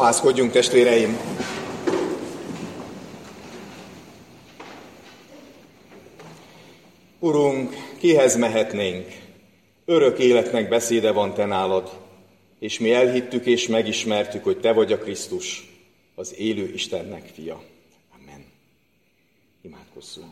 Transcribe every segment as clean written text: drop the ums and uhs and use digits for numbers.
Fohászkodjunk, testvéreim! Urunk, kihez mehetnénk? Örök életnek beszéde van te nálad, és mi elhittük és megismertük, hogy te vagy a Krisztus, az élő Istennek fia. Amen. Imádkozzunk.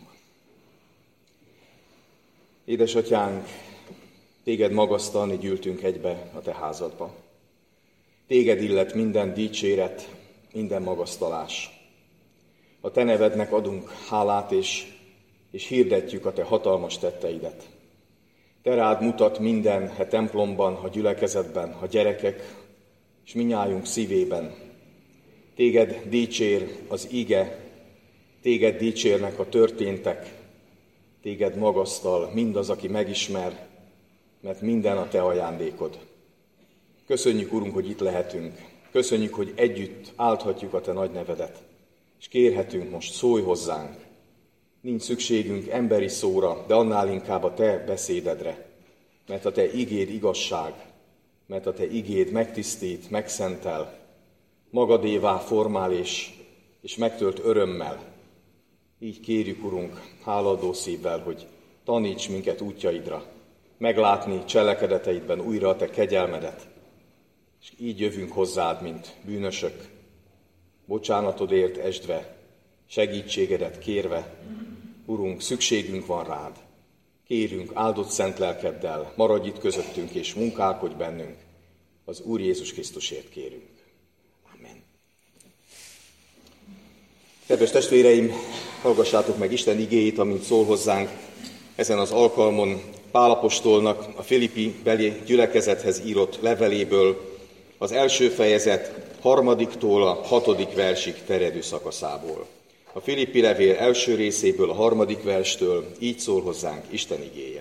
Édesatyánk, téged magasztalni gyűltünk egybe a te házadba. Téged illet minden dicséret, minden magasztalás. A te nevednek adunk hálát, és hirdetjük a te hatalmas tetteidet. Te rád mutat minden templomban, a gyülekezetben, a gyerekek, és minnyájunk szívében. Téged dicsér az ige, téged dicsérnek a történtek, téged magasztal mindaz, aki megismer, mert minden a te ajándékod. Köszönjük, Urunk, hogy itt lehetünk. Köszönjük, hogy együtt álthatjuk a te nagy nevedet. És kérhetünk most, szólj hozzánk. Nincs szükségünk emberi szóra, de annál inkább a te beszédedre. Mert a te igéd igazság, mert a te igéd megtisztít, megszentel, magadévá formál és megtölt örömmel. Így kérjük, Urunk, hálaadó szívvel, hogy taníts minket útjaidra, meglátni cselekedeteidben újra a te kegyelmedet. És így jövünk hozzád, mint bűnösök, bocsánatodért esdve, segítségedet kérve. Urunk, szükségünk van rád. Kérünk áldott szent lelkeddel, maradj itt közöttünk és munkálkodj bennünk. Az Úr Jézus Krisztusért kérünk. Amen. Kedves testvéreim, hallgassátok meg Isten igéjét, amint szól hozzánk ezen az alkalmon Pál apostolnak a Filippi beli gyülekezethez írott leveléből, az első fejezet 3-tól a 6. versig terjedő szakaszából. A Filippi levél első részéből, a 3. verstől így szól hozzánk Isten igéje.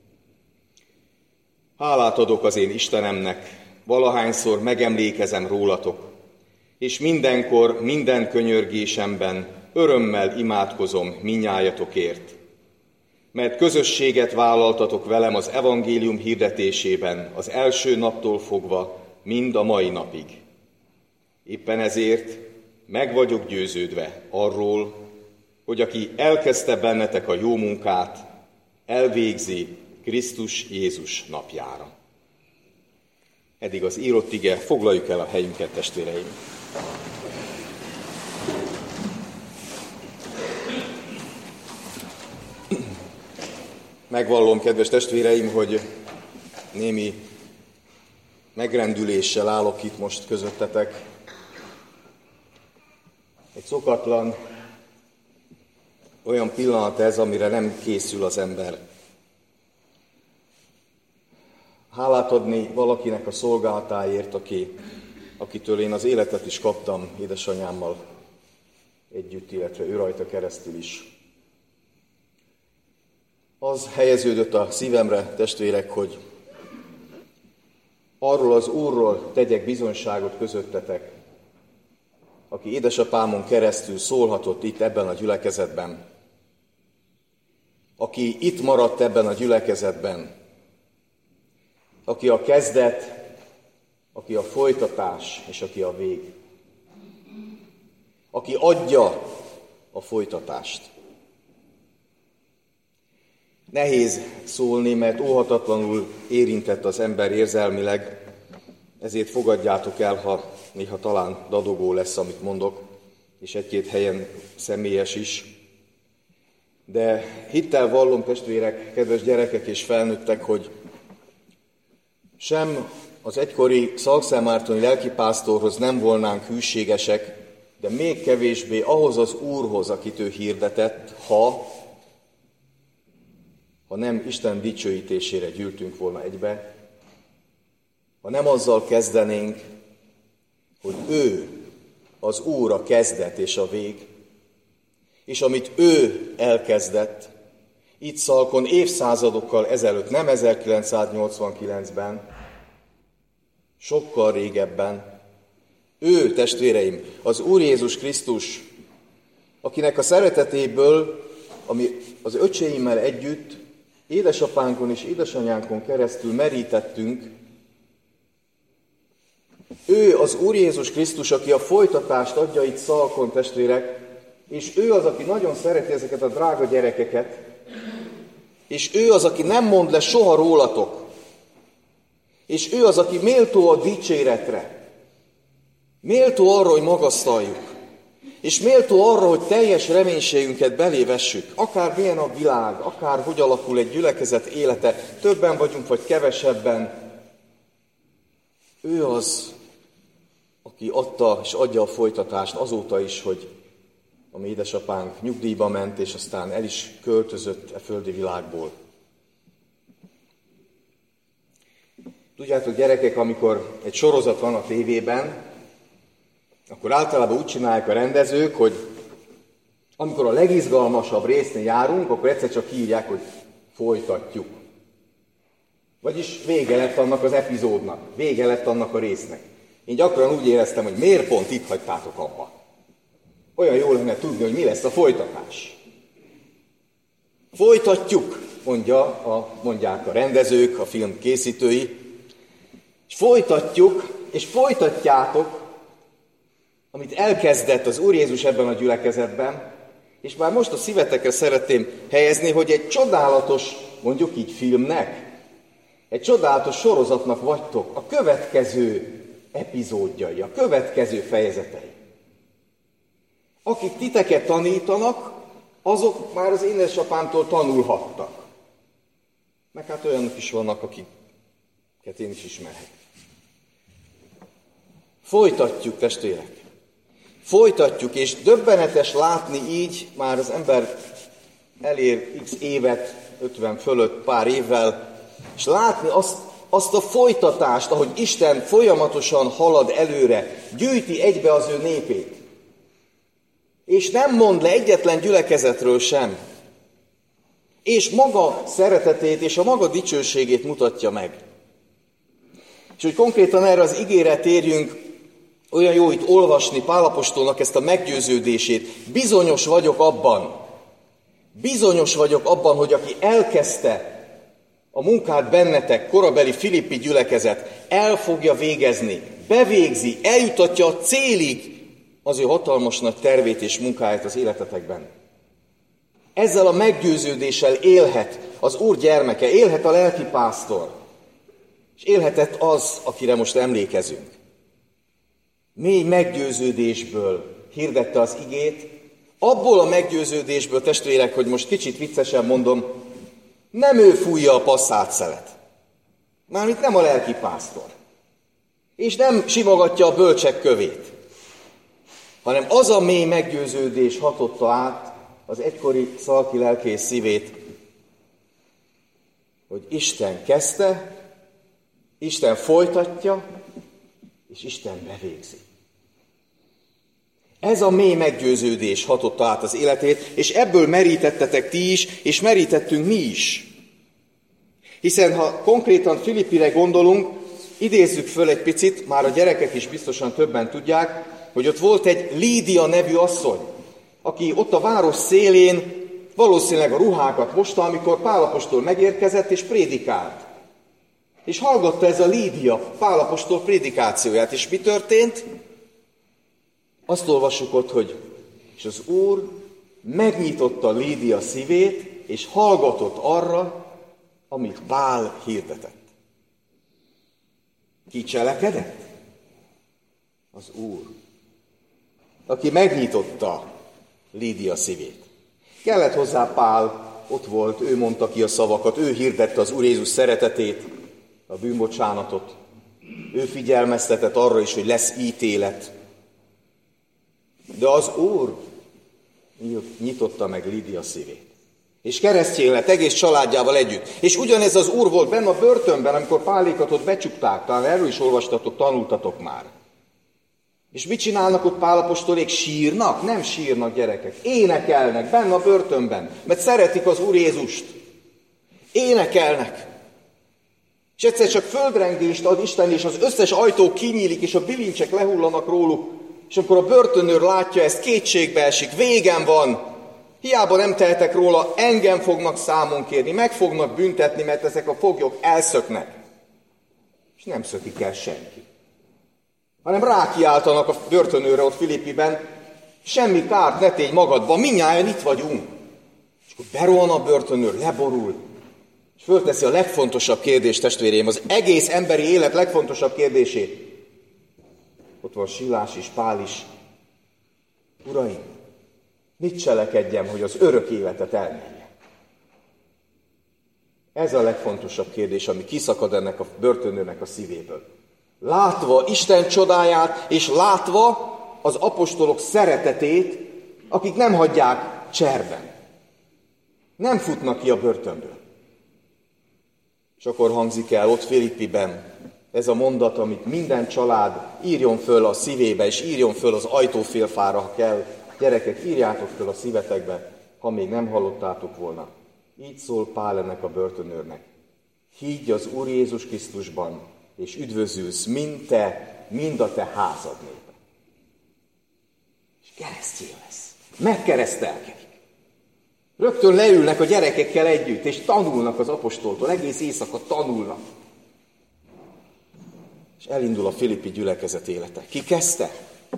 Hálát adok az én Istenemnek, valahányszor megemlékezem rólatok, és mindenkor, minden könyörgésemben örömmel imádkozom minnyájatokért, mert közösséget vállaltatok velem az evangélium hirdetésében az első naptól fogva, mind a mai napig. Éppen ezért meg vagyok győződve arról, hogy aki elkezdte bennetek a jó munkát, elvégzi Krisztus Jézus napjára. Eddig az írott ige, foglaljuk el a helyünket, testvéreim. Megvallom, kedves testvéreim, hogy némi megrendüléssel állok itt most közöttetek. Egy szokatlan olyan pillanat ez, amire nem készül az ember. Hálát adni valakinek a szolgálatáért, akitől én az életet is kaptam édesanyámmal együtt, illetve ő rajta keresztül is. Az helyeződött a szívemre, testvérek, hogy arról az Úrról tegyek bizonyságot közöttetek, aki édesapámon keresztül szólhatott itt ebben a gyülekezetben, aki itt maradt ebben a gyülekezetben, aki a kezdet, aki a folytatás, és aki a vég. Aki adja a folytatást. Nehéz szólni, mert óhatatlanul érintett az ember érzelmileg, ezért fogadjátok el, ha néha talán dadogó lesz, amit mondok, és egy-két helyen személyes is. De hittel vallom, testvérek, kedves gyerekek és felnőttek, hogy sem az egykori szalkszentmártoni lelkipásztorhoz nem volnánk hűségesek, de még kevésbé ahhoz az Úrhoz, akit ő hirdetett, ha nem Isten dicsőítésére gyűltünk volna egybe, ha nem azzal kezdenénk, hogy ő, az Úr a kezdet és a vég, és amit ő elkezdett, itt Szalkon évszázadokkal ezelőtt, nem 1989-ben, sokkal régebben, ő, testvéreim, az Úr Jézus Krisztus, akinek a szeretetéből, ami az öcséimmel együtt, édesapánkon és édesanyánkon keresztül merítettünk, Ő az Úr Jézus Krisztus, aki a folytatást adja itt Szalkon, testvérek, és ő az, aki nagyon szereti ezeket a drága gyerekeket, és ő az, aki nem mond le soha rólatok, és ő az, aki méltó a dicséretre, méltó arra, hogy magasztaljuk, és méltó arra, hogy teljes reménységünket belé vessük, akár milyen a világ, akár hogy alakul egy gyülekezet élete, többen vagyunk, vagy kevesebben. Ő az, aki adta és adja a folytatást azóta is, hogy a mi édesapánk nyugdíjba ment, és aztán el is költözött e földi világból. Tudjátok, gyerekek, amikor egy sorozat van a tévében, akkor általában úgy csinálják a rendezők, hogy amikor a legizgalmasabb résznél járunk, akkor egyszer csak kiírják, hogy folytatjuk. Vagyis vége lett annak az epizódnak, vége lett annak a résznek. Én gyakran úgy éreztem, hogy miért pont itt hagytátok abba. Olyan jó lenne tudni, hogy mi lesz a folytatás. Folytatjuk, mondják a rendezők, a film készítői, és folytatjuk, és folytatjátok, amit elkezdett az Úr Jézus ebben a gyülekezetben, és már most a szívetekre szeretném helyezni, hogy egy csodálatos, mondjuk így filmnek, egy csodálatos sorozatnak vagytok a következő epizódjai, a következő fejezetei. Akik titeket tanítanak, azok már az én édesapámtól tanulhattak. Meg hát olyanok is vannak, akiket én is ismerek. Folytatjuk, testvérek. Folytatjuk, és döbbenetes látni így, már az ember elér x évet, 50 fölött pár évvel, és látni azt a folytatást, ahogy Isten folyamatosan halad előre, gyűjti egybe az ő népét. És nem mond le egyetlen gyülekezetről sem. És maga szeretetét és a maga dicsőségét mutatja meg. És hogy konkrétan erre az igére térjünk, olyan jó itt olvasni Pál apostolnak ezt a meggyőződését. Bizonyos vagyok abban, hogy aki elkezdte a munkát bennetek, korabeli Filippi gyülekezet, el fogja végezni, bevégzi, eljutatja a célig az ő hatalmas nagy tervét és munkáját az életetekben. Ezzel a meggyőződéssel élhet az Úr gyermeke, élhet a lelkipásztor, és élhetett az, akire most emlékezünk. Mély meggyőződésből hirdette az igét, abból a meggyőződésből, testvérek, hogy most kicsit viccesen mondom, nem ő fújja a passzát szelet. Mármint nem a lelkipásztor. És nem simogatja a bölcsek kövét. Hanem az a mély meggyőződés hatotta át az egykori szalki lelkész szívét, hogy Isten kezdte, Isten folytatja, és Isten bevégzi. Ez a mély meggyőződés hatotta át az életét, és ebből merítettetek ti is, és merítettünk mi is. Hiszen ha konkrétan Filippire gondolunk, idézzük föl egy picit, már a gyerekek is biztosan többen tudják, hogy ott volt egy Lídia nevű asszony, aki ott a város szélén valószínűleg a ruhákat mosta, amikor Pál apostol megérkezett és prédikált. És hallgatta ez a Lídia Pál apostol prédikációját, és mi történt? Azt olvassuk ott, hogy és az Úr megnyitotta Lídia szívét, és hallgatott arra, amit Pál hirdetett. Ki cselekedett? Az Úr, aki megnyitotta Lídia szívét. Kellett hozzá Pál, ott volt, ő mondta ki a szavakat, ő hirdette az Úr Jézus szeretetét, a bűnbocsánatot. Ő figyelmeztetett arra is, hogy lesz ítélet. De az Úr nyitotta meg Lídia szívét. És keresztjén lett egész családjával együtt. És ugyanez az Úr volt benne a börtönben, amikor Pálékat ott becsukták. Talán erről is olvastatok, tanultatok már. És mit csinálnak ott Pál apostolék? Sírnak? Nem sírnak, gyerekek. Énekelnek benne a börtönben, mert szeretik az Úr Jézust. Énekelnek. És egyszer csak földrengést ad Isten, és az összes ajtó kinyílik, és a bilincsek lehullanak róluk. És amikor a börtönőr látja ezt, kétségbe esik, végem van. Hiába nem tehetek róla, engem fognak számon kérni, meg fognak büntetni, mert ezek a foglyok elszöknek. És nem szökik el senki. hanem rákiáltanak a börtönőrre ott Filippiben, semmi kárt ne tégy magadba, mindnyájan itt vagyunk. És akkor berohan a börtönőr, leborul, és fölteszi a legfontosabb kérdést, testvéreim, az egész emberi élet legfontosabb kérdését. Ott van Silás és Pál is. Uraim, mit cselekedjem, hogy az örök életet elnyerjem? Ez a legfontosabb kérdés, ami kiszakad ennek a börtönőrnek a szívéből. Látva Isten csodáját, és látva az apostolok szeretetét, akik nem hagyják cserben. Nem futnak ki a börtönből. És akkor hangzik el ott Filippiben ez a mondat, amit minden család írjon föl a szívébe, és írjon föl az ajtófélfára, ha kell. Gyerekek, írjátok föl a szívetekbe, ha még nem hallottátok volna. Így szól Pál ennek a börtönőrnek. Higgy az Úr Jézus Krisztusban, és üdvözülsz mind te, mind a te házad népe. És keresztjén lesz. Megkeresztelkedik. Rögtön leülnek a gyerekekkel együtt, és tanulnak az apostoltól. Egész éjszaka tanulnak. És elindul a filippi gyülekezet élete. Ki kezdte?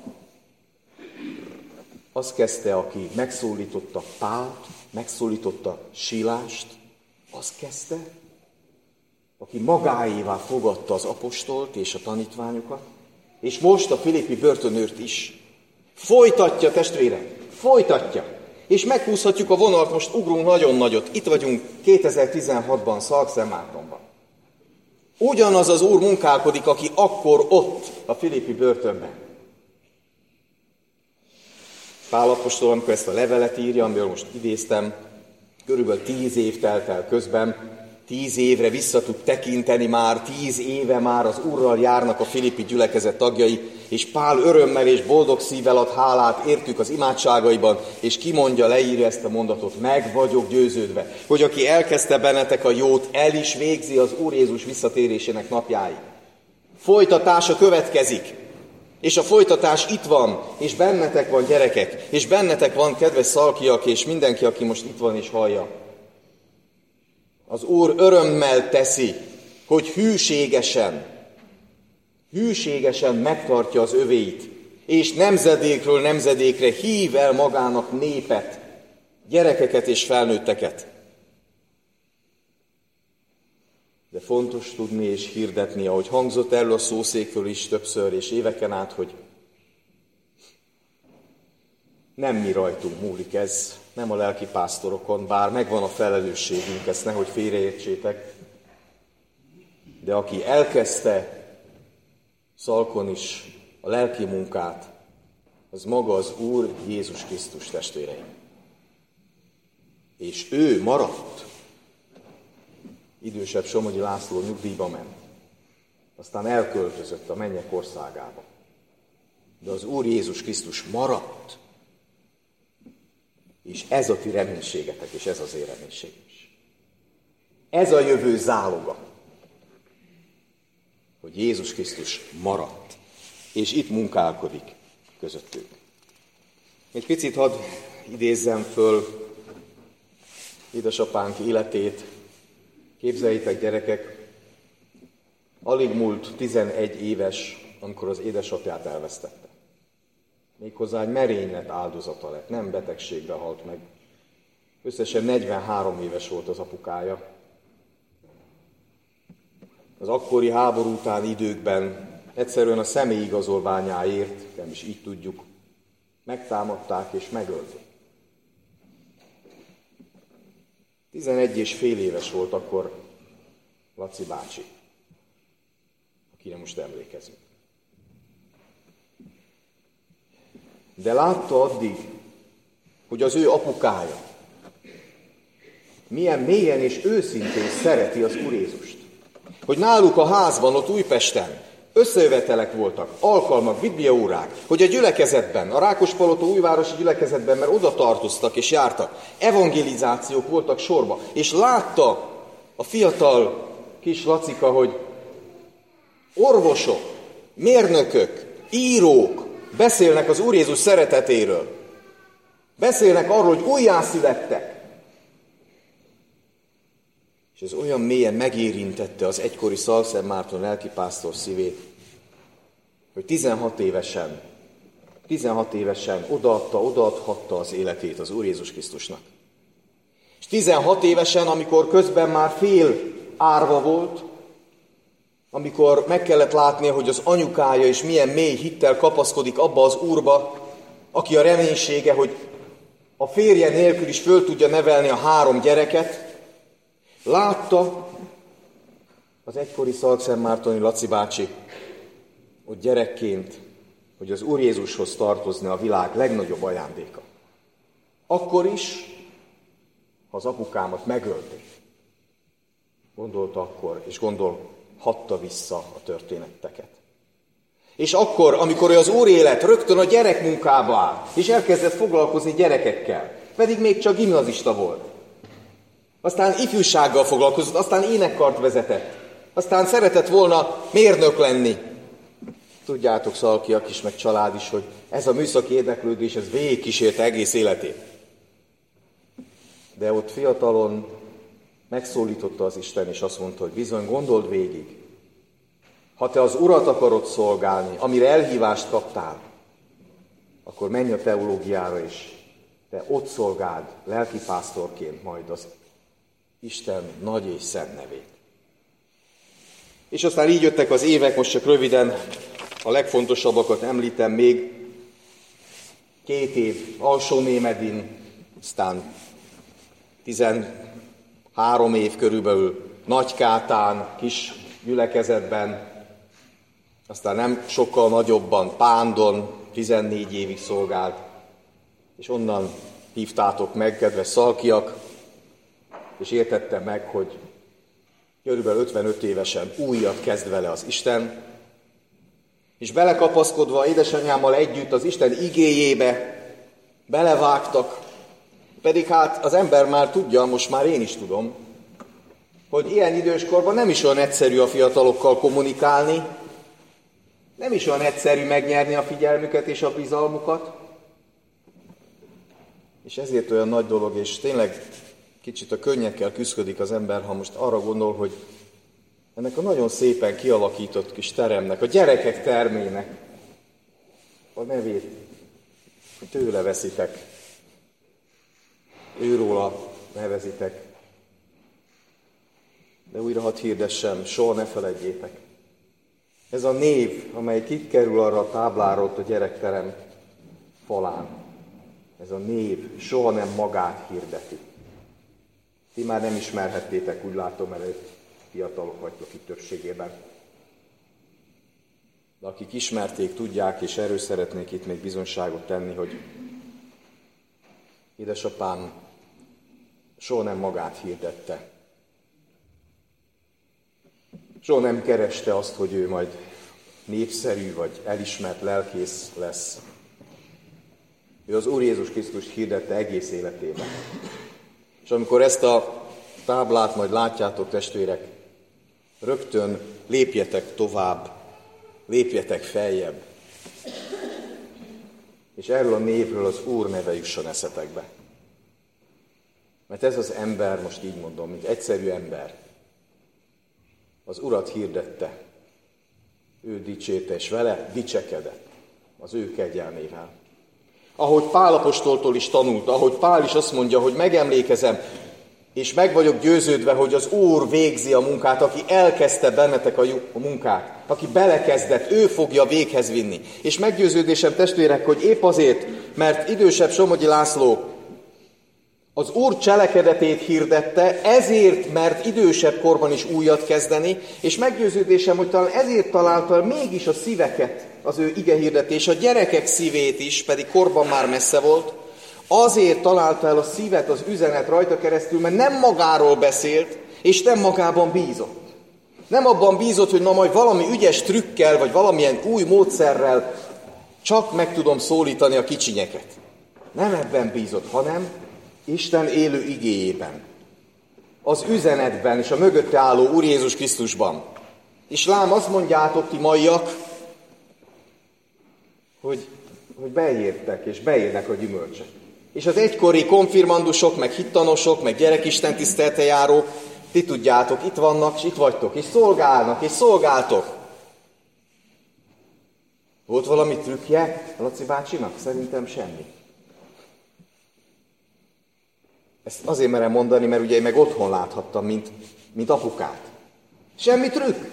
Az kezdte, aki megszólította Pált, megszólította Silást. Az kezdte, aki magáévá fogadta az apostolt és a tanítványokat, és most a filippi börtönőrt is. Folytatja, testvérek, folytatja. És meghúzhatjuk a vonalat, most ugrunk nagyon nagyot. Itt vagyunk 2016-ban, Szalkszentmártonban. Ugyanaz az Úr munkálkodik, aki akkor ott, a filippi börtönben. Pál apostol, amikor ezt a levelet írja, amiről most idéztem, körülbelül 10 év telt el közben, 10 évre vissza tud tekinteni már, 10 éve már az Úrral járnak a filippi gyülekezet tagjai, és Pál örömmel és boldog szívvel ad hálát értük az imádságaiban, és kimondja, leírja ezt a mondatot, meg vagyok győződve, hogy aki elkezdte bennetek a jót, el is végzi az Úr Jézus visszatérésének napjáig. Folytatása következik, és a folytatás itt van, és bennetek van, gyerekek, és bennetek van, kedves szalkiak, és mindenki, aki most itt van és hallja. Az Úr örömmel teszi, hogy hűségesen megtartja az övéit, és nemzedékről nemzedékre hív el magának népet, gyerekeket és felnőtteket. De fontos tudni és hirdetni, ahogy hangzott erről a szószékről is többször és éveken át, hogy nem mi rajtunk múlik ez, nem a lelkipásztorokon, bár megvan a felelősségünk, ezt nehogy félreértsétek, de aki elkezdte Szalkon is a lelki munkát, az maga az Úr Jézus Krisztus, testvéreim. És ő maradt. Idősebb Somogyi László nyugdíjba ment. Aztán elköltözött a mennyek országába. De az Úr Jézus Krisztus maradt. És ez a ti reménységetek, és ez az én reménységem is. Ez a jövő záloga, hogy Jézus Krisztus maradt, és itt munkálkodik közöttünk. Egy picit hadd idézzem föl édesapánk életét. Képzeljétek, gyerekek, alig múlt 11 éves, amikor az édesapját elvesztette. Méghozzá egy merénylet áldozata lett, nem betegségbe halt meg. Összesen 43 éves volt az apukája. Az akkori háború utáni időkben egyszerűen a személyigazolványáért, nem is így tudjuk, megtámadták és megölték. 11 és fél éves volt akkor Laci bácsi, akire most emlékezünk. De látta addig, hogy az ő apukája milyen mélyen és őszintén szereti az Úr Jézust. Hogy náluk a házban, ott Újpesten összejövetelek voltak, alkalmak, bibliaórák, hogy a gyülekezetben, a Rákospalota újvárosi gyülekezetben, mert oda tartoztak és jártak, evangelizációk voltak sorba, és látta a fiatal kis Lacika, hogy orvosok, mérnökök, írók beszélnek az Úr Jézus szeretetéről. Beszélnek arról, hogy újjászülettek. És ez olyan mélyen megérintette az egykori Szalkszentmárton lelkipásztor szívét, hogy 16 évesen odaadhatta az életét az Úr Jézus Krisztusnak. És 16 évesen, amikor közben már fél árva volt, amikor meg kellett látnia, hogy az anyukája is milyen mély hittel kapaszkodik abba az Úrba, aki a reménysége, hogy a férje nélkül is föl tudja nevelni a 3 gyereket, látta az egykori Szalkszentmártoni Laci bácsi, hogy gyerekként, hogy az Úr Jézushoz tartozni a világ legnagyobb ajándéka. Akkor is, ha az apukámat megölték. Gondolta akkor, és gondolhatta vissza a történeteket. És akkor, amikor az Úr élet rögtön a gyerekmunkába áll, és elkezdett foglalkozni gyerekekkel, pedig még csak gimnazista volt. Aztán ifjúsággal foglalkozott, aztán énekkart vezetett, aztán szeretett volna mérnök lenni. Tudjátok, szalkiak is, meg család is, hogy ez a műszaki érdeklődés, ez végigkísérte egész életét. De ott fiatalon megszólította az Isten, és azt mondta, hogy bizony, gondold végig, ha te az Urat akarod szolgálni, amire elhívást kaptál, akkor menj a teológiára is, te ott szolgáld lelkipásztorként majd az Isten nagy és szent nevét. És aztán így jöttek az évek, most csak röviden a legfontosabbakat említem még. 2 év Alsónémedin, aztán 13 év körülbelül Nagykátán, kis gyülekezetben, aztán nem sokkal nagyobban Pándon 14 évig szolgált, és onnan hívtátok meg, kedves szalkiak, és értettem meg, hogy körülbelül 55 évesen újat kezd vele az Isten, és belekapaszkodva édesanyámmal együtt az Isten igéjébe belevágtak, pedig hát az ember már tudja, most már én is tudom, hogy ilyen időskorban nem is olyan egyszerű a fiatalokkal kommunikálni, nem is olyan egyszerű megnyerni a figyelmüket és a bizalmukat, és ezért olyan nagy dolog, és tényleg kicsit a könnyekkel küszködik az ember, ha most arra gondol, hogy ennek a nagyon szépen kialakított kis teremnek, a gyerekek termének a nevét tőle veszitek, őróla nevezitek. De újra hadd hirdessem, soha ne feledjétek. Ez a név, amely kikerül arra a táblára ott a gyerekterem falán, ez a név soha nem magát hirdeti. Ti már nem ismerhettétek, úgy látom, mert fiatalok vagytok itt többségében. De akik ismerték, tudják, és erről szeretnék itt még bizonyságot tenni, hogy édesapám soha nem magát hirdette. Soha nem kereste azt, hogy ő majd népszerű vagy elismert lelkész lesz. Ő az Úr Jézus Krisztust hirdette egész életében. És amikor ezt a táblát majd látjátok, testvérek, rögtön lépjetek tovább, lépjetek feljebb, és erről a névről az Úr neve jusson eszetekbe. Mert ez az ember, most így mondom, mint egyszerű ember, az Urat hirdette, ő dicsérte, és vele dicsekedett az ő kegyelmével. Ahogy Pál apostoltól is tanult, ahogy Pál is azt mondja, hogy megemlékezem, és meg vagyok győződve, hogy az Úr végzi a munkát, aki elkezdte bennetek a munkát, aki belekezdett, ő fogja véghez vinni. És meggyőződésem, testvérek, hogy épp azért, mert idősebb Somogyi László az Úr cselekedetét hirdette, ezért, mert idősebb korban is újat kezdeni, és meggyőződésem, hogy talán ezért találta mégis a szíveket, az ő igehirdetés, a gyerekek szívét is, pedig korban már messze volt, azért találta el a szívet az üzenet rajta keresztül, mert nem magáról beszélt, és nem magában bízott. Nem abban bízott, hogy na majd valami ügyes trükkel, vagy valamilyen új módszerrel csak meg tudom szólítani a kicsinyeket. Nem ebben bízott, hanem Isten élő igéjében, az üzenetben és a mögötte álló Úr Jézus Krisztusban. És lám azt mondjátok ti maiak, hogy beértek és beérnek a gyümölcsek. És az egykori konfirmandusok, meg hittanosok, meg gyerekistentisztelte járók, ti tudjátok, itt vannak, és itt vagytok, és szolgálnak, és szolgáltok. Volt valami trükkje Laci bácsinak? Szerintem semmi. Ezt azért merem mondani, mert ugye én meg otthon láthattam, mint apukát. Semmi trükk.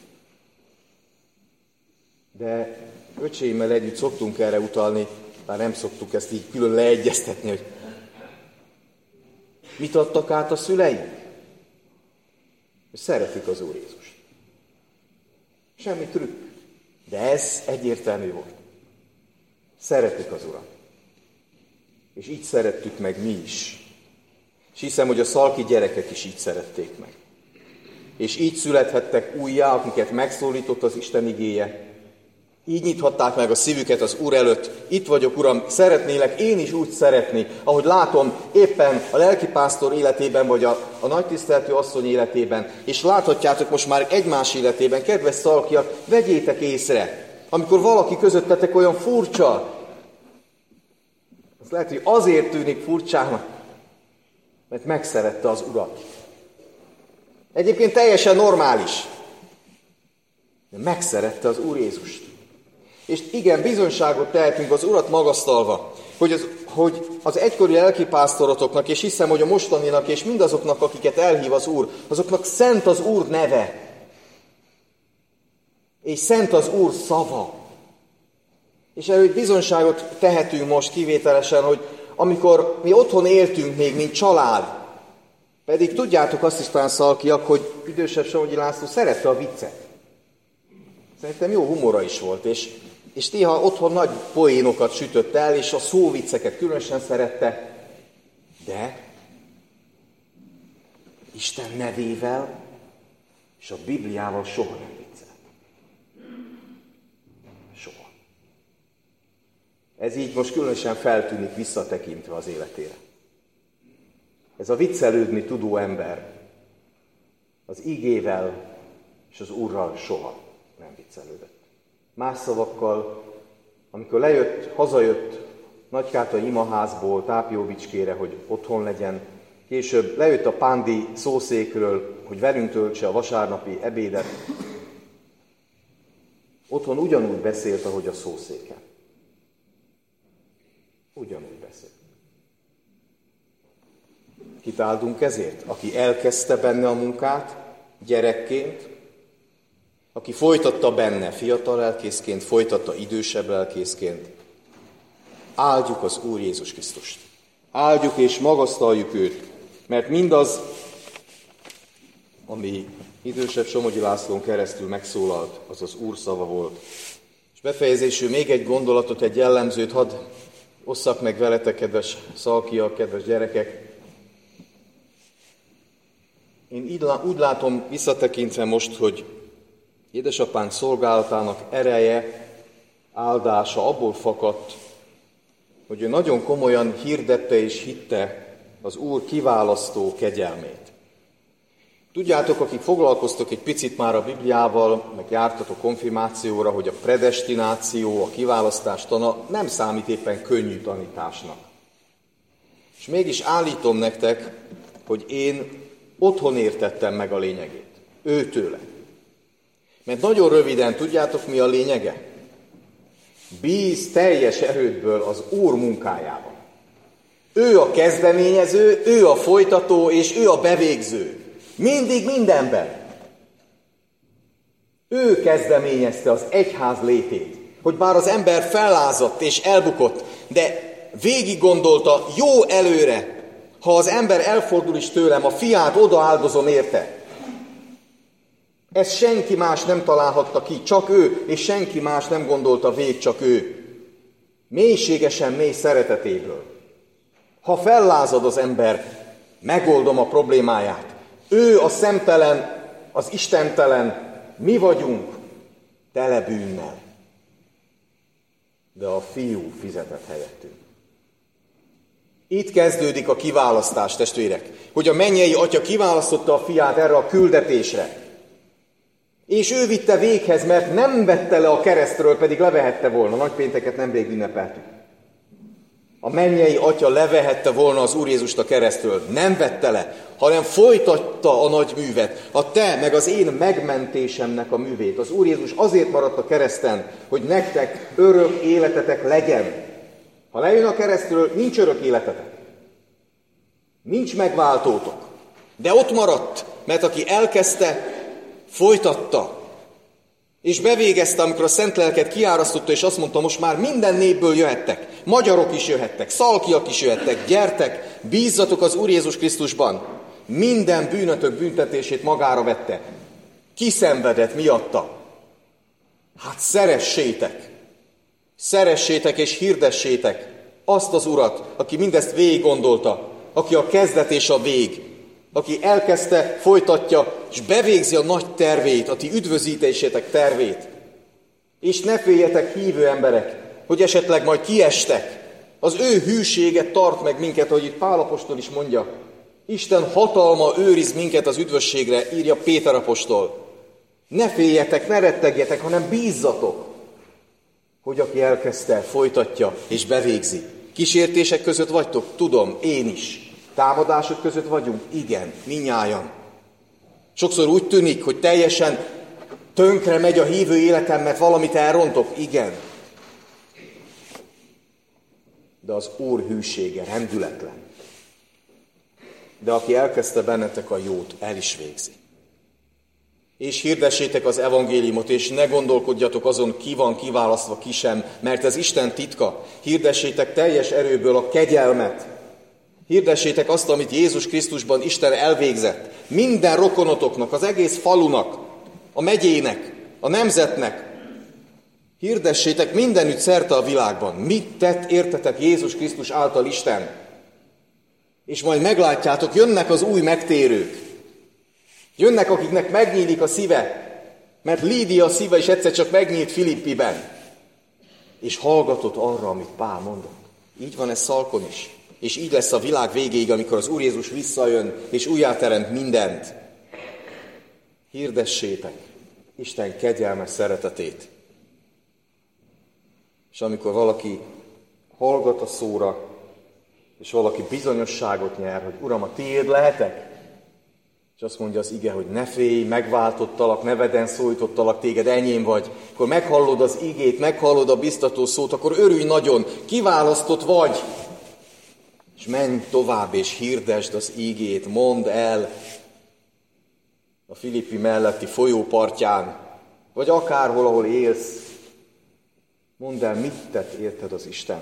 De öcséimmel együtt szoktunk erre utalni, bár nem szoktuk ezt így külön leegyeztetni, hogy mit adtak át a szüleik? Hogy szeretik az Úr Jézust. Semmi trükk. De ez egyértelmű volt. Szeretik az Urat. És így szerettük meg mi is. És hiszem, hogy a szalki gyerekek is így szerették meg. És így születhettek újjá, akiket megszólított az Isten igéje. Így nyithatták meg a szívüket az Úr előtt. Itt vagyok, Uram, szeretnélek én is úgy szeretni, ahogy látom éppen a lelkipásztor életében, vagy a nagytiszteltő asszony életében. És láthatjátok most már egymás életében, kedves szalkiak, vegyétek észre, amikor valaki közöttetek olyan furcsa, az lehet, hogy azért tűnik furcsának, mert megszerette az Urat. Egyébként teljesen normális. De megszerette az Úr Jézust. És igen, bizonyságot tehetünk az Urat magasztalva, hogy az egykori lelkipásztorotoknak, és hiszem, hogy a mostaninak, és mindazoknak, akiket elhív az Úr, azoknak szent az Úr neve. És szent az Úr szava. És erről bizonyságot tehetünk most kivételesen, hogy amikor mi otthon éltünk még, mint család, pedig tudjátok azt is talán szalkiak, hogy idősebb Somogyi László szerette a viccet. Szerintem jó humora is volt, és néha otthon nagy poénokat sütött el, és a szóvicceket különösen szerette, de Isten nevével és a Bibliával soha nem viccelt. Soha. Ez így most különösen feltűnik visszatekintve az életére. Ez a viccelődni tudó ember az igével és az Úrral soha nem viccelődött. Más szavakkal, amikor hazajött Nagykátai imaházból Tápióbicskére, hogy otthon legyen, később lejött a Pándi szószékről, hogy velünk töltse a vasárnapi ebédet. Otthon ugyanúgy beszélt, ahogy a szószéken. Ugyanúgy beszélt. Kit áldunk ezért? Aki elkezdte benne a munkát, gyerekként, aki folytatta benne fiatal lelkészként, folytatta idősebb lelkészként. Áldjuk az Úr Jézus Krisztust. Áldjuk és magasztaljuk őt, mert mindaz, ami idősebb Somogyi Lászlón keresztül megszólalt, az az Úr szava volt. És befejezésül még egy gondolatot, egy jellemzőt hadd osszak meg veletek, kedves szalkiak, kedves gyerekek. Én úgy látom visszatekintve most, hogy édesapánk szolgálatának ereje, áldása abból fakadt, hogy ő nagyon komolyan hirdette és hitte az Úr kiválasztó kegyelmét. Tudjátok, akik foglalkoztok egy picit már a Bibliával, meg jártatok konfirmációra, hogy a predestináció, a kiválasztás tana nem számít éppen könnyű tanításnak. És mégis állítom nektek, hogy én otthon értettem meg a lényegét. Őtőle. Mert nagyon röviden, tudjátok, mi a lényege? Bíz teljes erődből az Úr munkájában. Ő a kezdeményező, ő a folytató, és ő a bevégző. Mindig mindenben. Ő kezdeményezte az egyház létét, hogy bár az ember fellázadt és elbukott, de végig gondolta jó előre, ha az ember elfordul is tőlem, a fiát odaáldozom érte. Ezt senki más nem találhatta ki, csak ő, és senki más nem gondolta végig, csak ő. Mélységesen mély szeretetéből. Ha fellázad az ember, megoldom a problémáját. Ő a szemtelen, az istentelen, mi vagyunk tele bűnnel. De a fiú fizetett helyettünk. Itt kezdődik a kiválasztás, testvérek, hogy a mennyei atya kiválasztotta a fiát erre a küldetésre. És ő vitte véghez, mert nem vette le a keresztről, pedig levehette volna. Nagypénteket nemrég ünnepeltük. a mennyei Atya levehette volna az Úr Jézust a keresztről. Nem vette le, hanem folytatta a nagy művet, a te meg az én megmentésemnek a művét. Az Úr Jézus azért maradt a kereszten, hogy nektek örök életetek legyen. Ha lejön a keresztről, nincs örök életetek. Nincs megváltótok. De ott maradt, mert aki elkezdte, folytatta. És bevégezte, amikor a Szent Lelket kiárasztotta, és azt mondta, most már minden népből jöhettek. Magyarok is jöhettek, szalkiak is jöhettek, gyertek, bízzatok az Úr Jézus Krisztusban. Minden bűnötök büntetését magára vette. Kiszenvedett miatta. Hát szeressétek. Szeressétek és hirdessétek azt az Urat, aki mindezt végig gondolta, aki a kezdet és a vég, aki elkezdte, folytatja, és bevégzi a nagy tervét, a ti üdvözítésétek tervét. És ne féljetek, hívő emberek, hogy esetleg majd kiestek. Az ő hűsége tart meg minket, ahogy itt Pál apostol is mondja. Isten hatalma őriz minket az üdvösségre, írja Péter apostol. Ne féljetek, ne rettegjetek, hanem bízzatok, hogy aki elkezdte, folytatja és bevégzi. Kísértések között vagytok? Tudom, én is. Támadások között vagyunk? Igen, mindnyájan. Sokszor úgy tűnik, hogy teljesen tönkre megy a hívő életem, mert valamit elrontok? Igen. De az Úr hűsége rendületlen. De aki elkezdte bennetek a jót, el is végzi. És hirdessétek az evangéliumot, és ne gondolkodjatok azon, ki van kiválasztva, ki sem, mert ez Isten titka. Hirdessétek teljes erőből a kegyelmet. Hirdessétek azt, amit Jézus Krisztusban Isten elvégzett. Minden rokonotoknak, az egész falunak, a megyének, a nemzetnek. Hirdessétek mindenütt szerte a világban. Mit tett értetek Jézus Krisztus által Isten? És majd meglátjátok, jönnek az új megtérők. Jönnek, akiknek megnyílik a szíve, mert Lídia szíve is egyszer csak megnyílt Filippiben. És hallgatott arra, amit Pál mondott. Így van ez Szalkon is. És így lesz a világ végéig, amikor az Úr Jézus visszajön, és újjáteremt mindent. Hirdessétek Isten kegyelmes szeretetét. És amikor valaki hallgat a szóra, és valaki bizonyosságot nyer, hogy Uram, a tiéd lehetek, és azt mondja az ige, hogy ne félj, megváltottalak, neveden szólítottalak, téged enyém vagy. Akkor meghallod az igét, meghallod a biztató szót, akkor örülj nagyon, kiválasztott vagy. És menj tovább, és hirdesd az igét, mondd el a Filippi melletti folyópartján, vagy akárhol, ahol élsz. Mondd el, mit tett érted az Isten.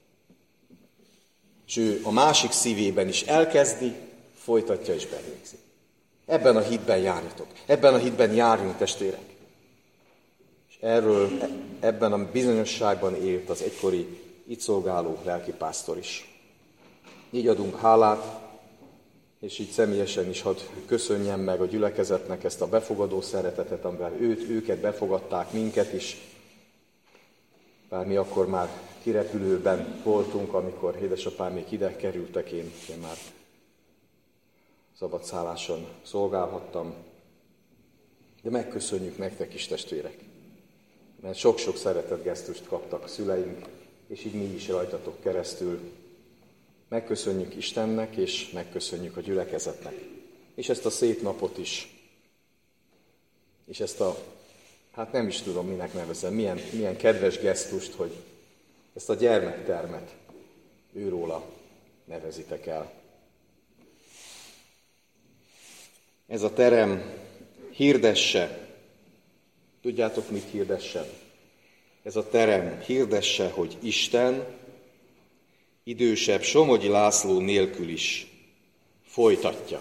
És ő a másik szívében is elkezdi, folytatja és bevégzi. Ebben a hitben járjatok. Ebben a hitben járjunk, testvérek. És ebben a bizonyosságban élt az egykori itt szolgáló lelkipásztor is. Így adunk hálát, és így személyesen is hadd köszönjem meg a gyülekezetnek ezt a befogadó szeretetet, amivel őket befogadták, minket is. Bár mi akkor már kirepülőben voltunk, amikor édesapám még ide kerültek, én már szabadszálláson szolgálhattam. De megköszönjük nektek is, testvérek, mert sok-sok szeretetgesztust kaptak szüleink, és így mi is rajtatok keresztül. Megköszönjük Istennek, és megköszönjük a gyülekezetnek. És ezt a szép napot is, és ezt a, hát nem is tudom, minek nevezem, milyen kedves gesztust, hogy ezt a gyermektermet őróla nevezitek el. Ez a terem hirdesse. Tudjátok, mit hirdessen? Ez a terem hirdesse, hogy Isten idősebb Somogyi László nélkül is folytatja.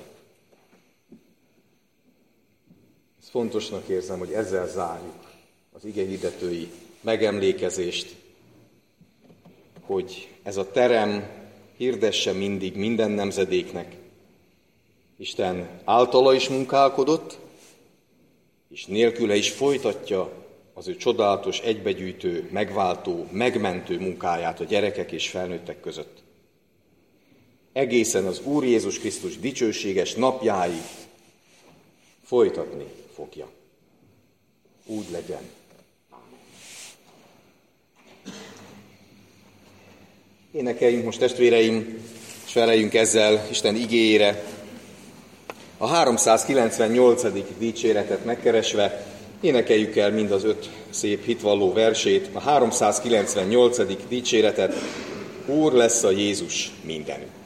Ezt fontosnak érzem, hogy ezzel zárjuk az igehirdetői megemlékezést, hogy ez a terem hirdesse mindig minden nemzedéknek. Isten általa is munkálkodott, és nélküle is folytatja az ő csodálatos, egybegyűjtő, megváltó, megmentő munkáját a gyerekek és felnőttek között. Egészen az Úr Jézus Krisztus dicsőséges napjáig folytatni fogja. Úgy legyen. Énekeljünk most, testvéreim, és feleljünk ezzel Isten igéjére. A 398. dicséretet megkeresve énekeljük el mind az 5 szép hitvalló versét. A 398. dicséretet: Úr lesz a Jézus mindenütt.